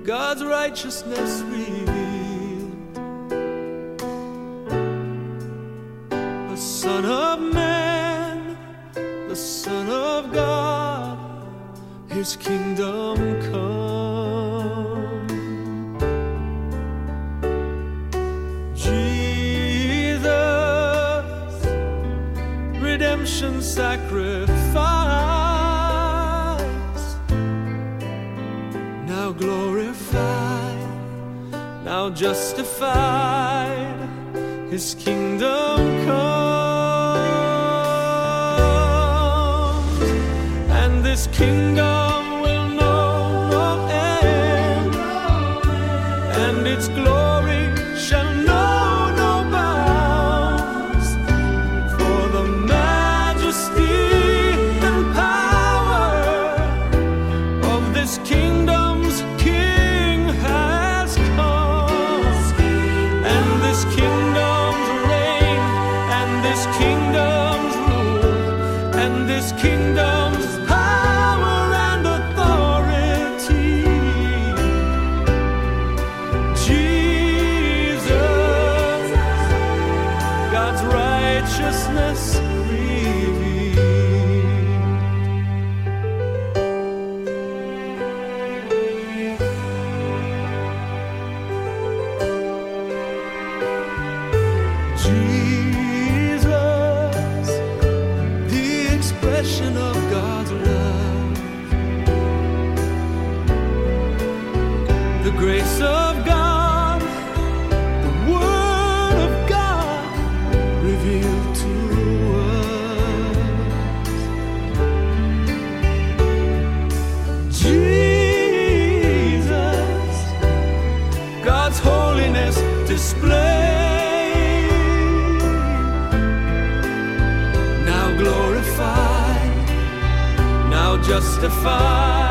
God's righteousness revealed. The Son of Man, the Son of God, His kingdom come. Jesus, redemption sacrifice, now glorified, now justified, His kingdom comes, and this kingdom will know no end, and its glory shall know no bounds, for the majesty and power of this kingdom's King has come, and this kingdom's reign, and this kingdom's rule, and this kingdom's power and authority. Jesus, God's righteousness revealed. Jesus, the expression of God's love, the grace of God, the Word of God revealed to us. Jesus, God's holiness displayed, now glorified, now justified,